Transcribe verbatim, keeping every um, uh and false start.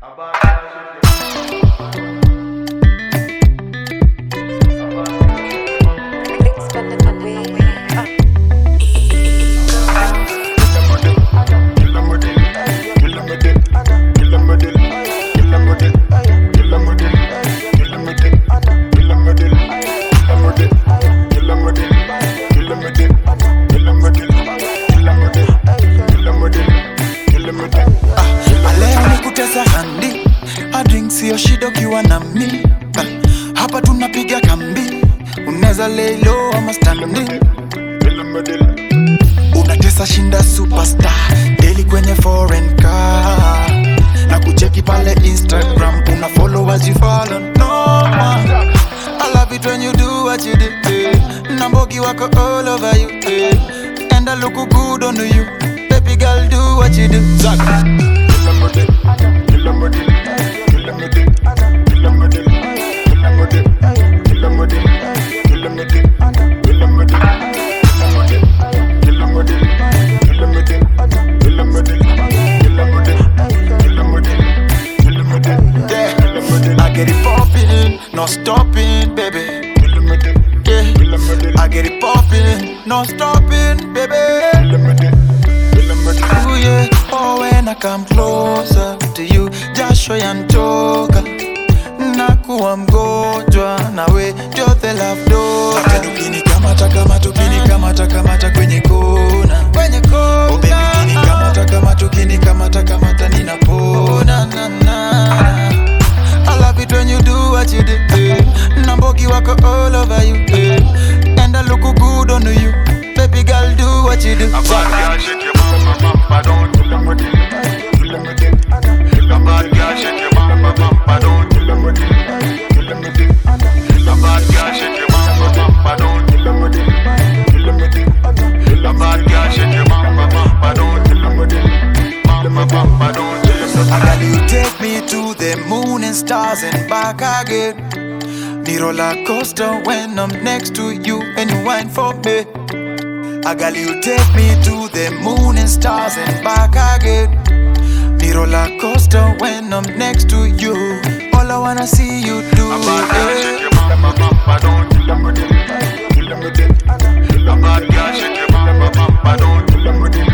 Sio shida ukiwa na mi uh, hapa tunapiga kambi, unaweza lay low ama standing. Unatesa shinda superstar daily kwenye foreign car, na kucheki pale Instagram una followers you follow. No man, I love it when you do what you do, eh. Nambogi wako all over you, eh. And I look good on you, baby girl, do what you do. Zaka I get it poppin', no stopping, baby. Yeah, I get it poppin', no stopping, baby. Ooh yeah, oh when I come closer to you, jasho yantoka, nakuwa mgonjwa nawe jote love doka. Tukini kamata kamata, tukini kamata kamata kwenye kona, kwenye kona. Oh baby kini kamata kamata, tukini kamata kamata ninapona na na. I love it when you do what you do, eh. Nambogi wako all over you, eh. And I look good on you, baby girl, do what you do. A bad girl shake your mama, mama, don't kill them with it. Kill them with it. A bad girl shake your mama, mama, don't kill them with it. Kill them with it. A bad girl shake your mama, mama, don't kill them with it. Kill them with it. A bad girl shake your mama, mama, don't kill them with it. Mama, mama, don't kill them. I got you take me to the moon and stars and back again. The roller coaster when I'm next to you and you whine for me. I got you take me to the moon and stars and back again. The roller coaster when I'm next to you. All I wanna see you do. A bad girl shake your mama, mama, don't kill them with it. Kill them with it. A bad girl shake your mama, mama, don't kill them with it.